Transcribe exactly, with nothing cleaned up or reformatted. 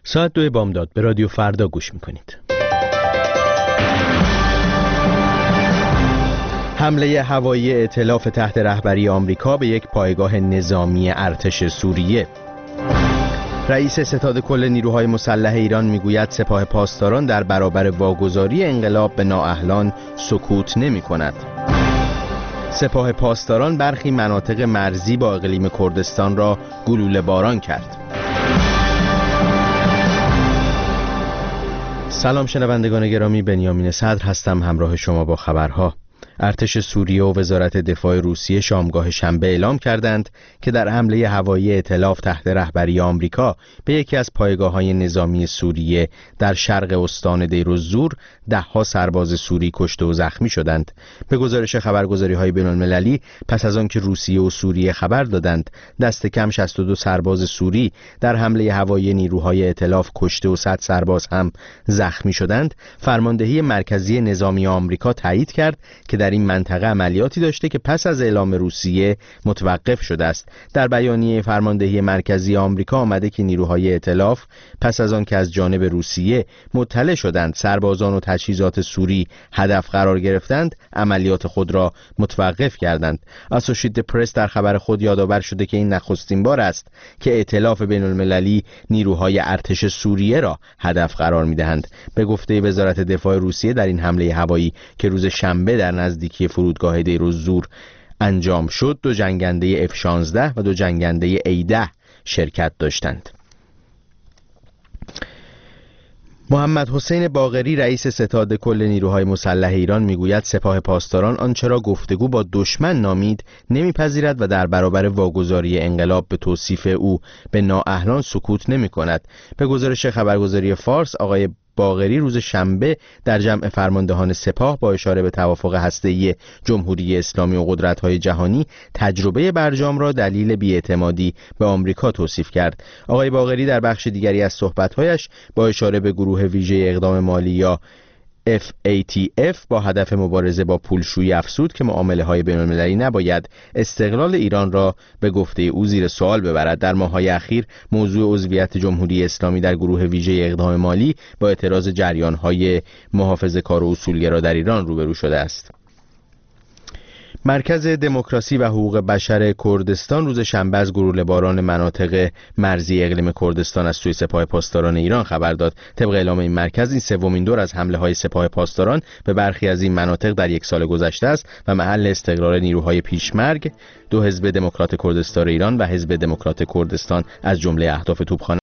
ساعت دو بامداد به رادیو فردا گوش میکنید. حمله هوایی ائتلاف تحت رهبری آمریکا به یک پایگاه نظامی ارتش سوریه. رئیس ستاد کل نیروهای مسلح ایران میگوید سپاه پاسداران در برابر واگذاری انقلاب به نااهلان سکوت نمی کند. سپاه پاسداران برخی مناطق مرزی با اقلیم کردستان را گلوله باران کرد. سلام شنوندگان گرامی، بنیامین صدر هستم همراه شما با خبرها. ارتش سوریه و وزارت دفاع روسیه شامگاه شنبه اعلام کردند که در حمله هوایی ائتلاف تحت رهبری آمریکا به یکی از پایگاه‌های نظامی سوریه در شرق استان دیرالزور ده‌ها سرباز سوری کشته و زخمی شدند. به گزارش خبرگزاری‌های بین‌المللی پس از آنکه روسیه و سوریه خبر دادند دست کم شصت و دو سرباز سوری در حمله هوایی نیروهای ائتلاف کشته و صد سرباز هم زخمی شدند، فرماندهی مرکزی نظامی آمریکا تایید کرد که در این منطقه عملیاتی داشته که پس از اعلام روسیه متوقف شده است. در بیانیه فرماندهی مرکزی آمریکا آمده که نیروهای ائتلاف پس از آن که از جانب روسیه مطلع شدند سربازان و تجهیزات سوری هدف قرار گرفتند، عملیات خود را متوقف کردند. اسوشییتد پرس در خبر خود یادآور شده که این نخستین بار است که ائتلاف بین‌المللی نیروهای ارتش سوریه را هدف قرار می‌دهند. به گفته وزارت دفاع روسیه در این حمله هوایی که روز شنبه در نزدیکی فرودگاه دیرالزور انجام شد، دو جنگنده اف شانزده و دو جنگنده ای ده شرکت داشتند. محمد حسین باقری رئیس ستاد کل نیروهای مسلح ایران میگوید سپاه پاسداران آنچه را گفتگو با دشمن نامید نمیپذیرد و در برابر واگذاری انقلاب به توصیف او به نااهلان سکوت نمی کند. به گزارش خبرگزاری فارس، آقای باقری روز شنبه در جمع فرماندهان سپاه با اشاره به توافق هسته‌ای جمهوری اسلامی و قدرت‌های جهانی تجربه برجام را دلیل بی‌اعتمادی به آمریکا توصیف کرد. آقای باقری در بخش دیگری از صحبت‌هایش با اشاره به گروه ویژه اقدام مالی یا اف ای تی اف با هدف مبارزه با پولشویی افزود که معامله‌های بین‌المللی نباید استقلال ایران را به گفته او زیر سوال ببرد. در ماه‌های اخیر موضوع عضویت جمهوری اسلامی در گروه ویژه اقدام مالی با اعتراض جریان‌های محافظه‌کار و اصولگرا در ایران روبرو شده است. مرکز دموکراسی و حقوق بشر کردستان روز شنبه از گلوله باران مناطق مرزی اقلیم کردستان از سوی سپاه پاسداران ایران خبر داد. طبق اعلام این مرکز این سومین دور از حمله های سپاه پاسداران به برخی از این مناطق در یک سال گذشته است و محل استقرار نیروهای پیشمرگ دو حزب دموکرات کردستان ایران و حزب دموکرات کردستان از جمله اهداف توپخانه